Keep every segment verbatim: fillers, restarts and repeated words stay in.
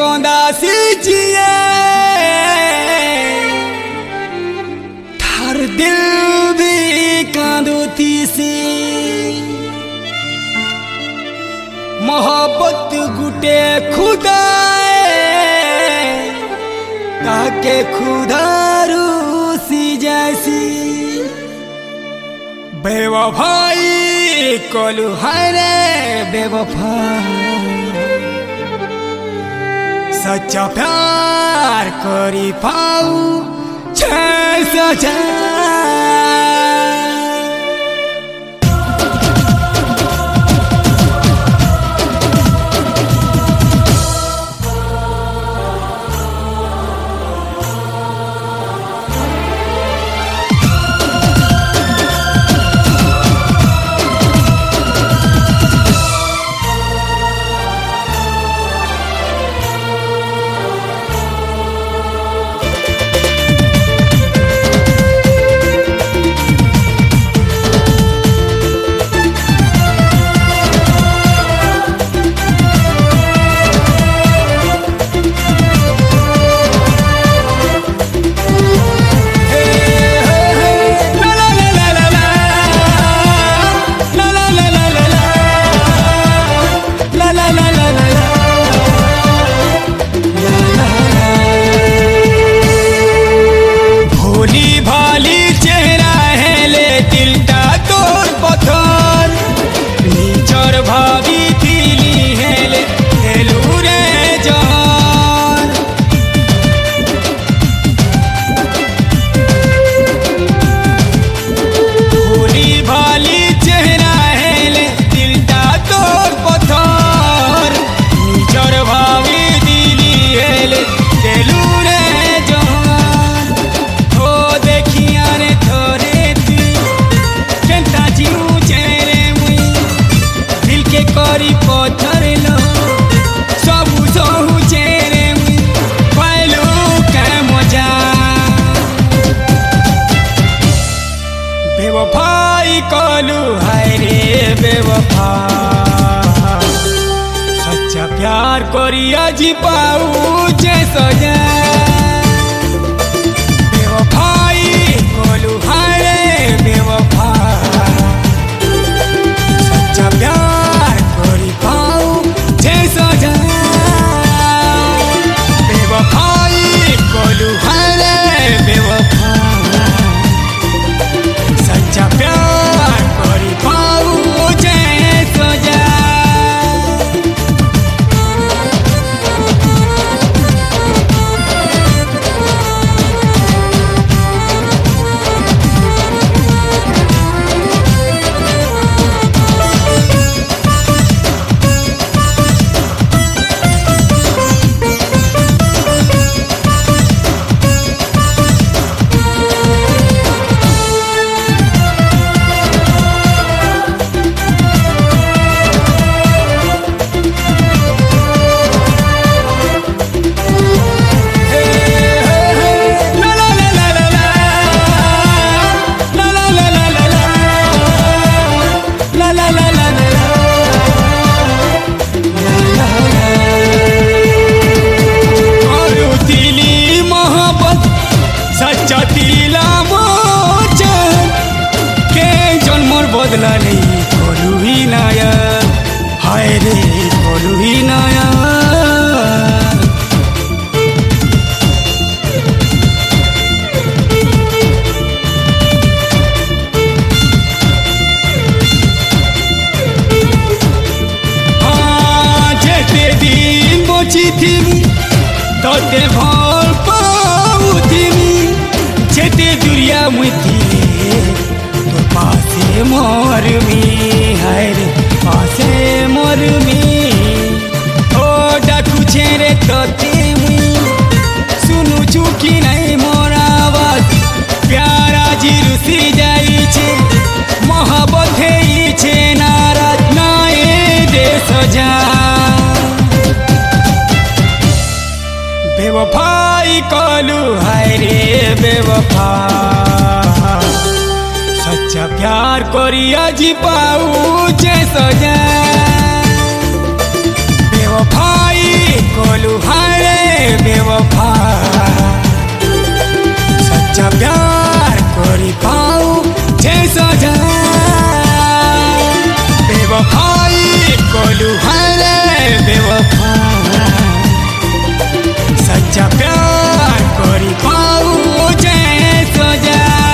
कंदासी जिए थार दिल भी कांदोती सी मोहब्बत गुटे खुदाए ताके खुदारू सी जैसी बेवफाई कलु हरे बेवफा सच्चा प्यार करी पाऊ छे सजा बेवफाई कलु हाय रे बेवफा सच्चा प्यार करी आजी पाऊ जे सजा बेवफाई कलु हाय रे बेवफा सच्चा प्यार करी पाऊ जे सजा बेवफाई कलु हाय रे बेवफा सच्चा प्यार करी पाऊ जे सजा बदला नहीं कलु ही नया हाय रे कलु ही नया हाँ जेते दिन बची थी तोते भल पाऊ थी जेते दुरिया मुई थी पासे मोरमी हाय रे पासे मोरमी ओ डाकू छेरे तोते मुई सुनु चुकी नहीं मोर आवाज प्यारा जी रुसी जाई छे मोहब्बत है छे नाराज नाए दे सजा बेवफाई कलु हाय रे बेवफा सच्चा प्यार करी आजी पाऊ जे सजा बेवफाई कलु हाय बेवफा सच्चा प्यार करी पाऊ जे सजा बेवफाई कोलू हरे बेवफा सच्चा प्यार करी पाऊ जे सजा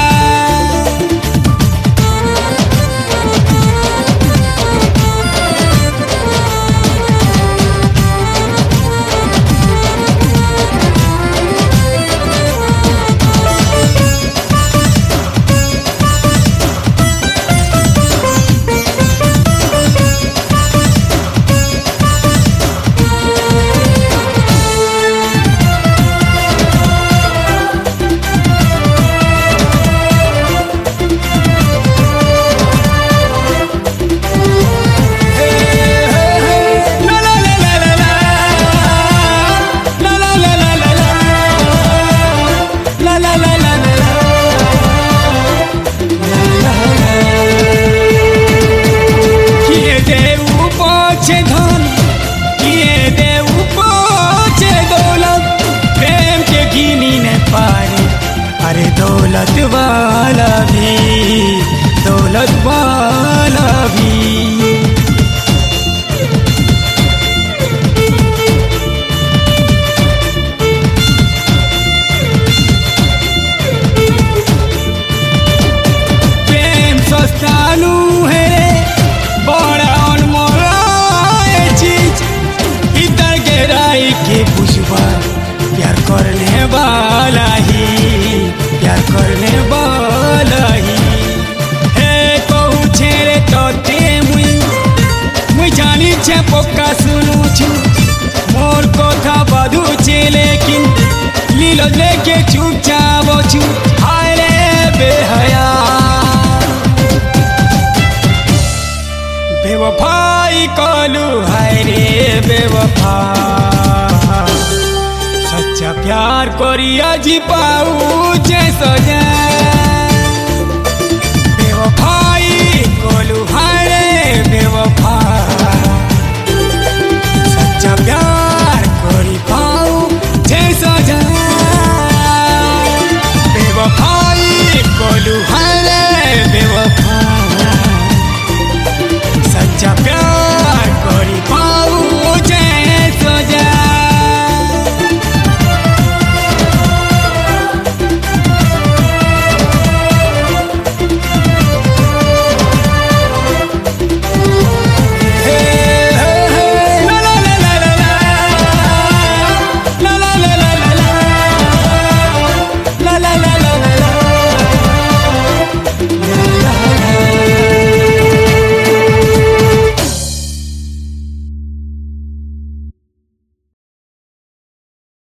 अरे दौलत वाला भी दौलत वाला भी प्रेम सस्तानू है रे बड़ा अनमोल चीज इधर गहराई के बुझवा प्यार करने वाला ही प्यार करने वाला ही हे कहू छेरे तोते मुई मुई जानी छे पक्का सुनु छु मोर कथा बाधु छे लेकिन लीलो लेके चुपचाप छु हाय रे बेहया बेवफाई कलू हाय रे बेवफा सच्चा प्यार करिया जी पाऊ जे सजा।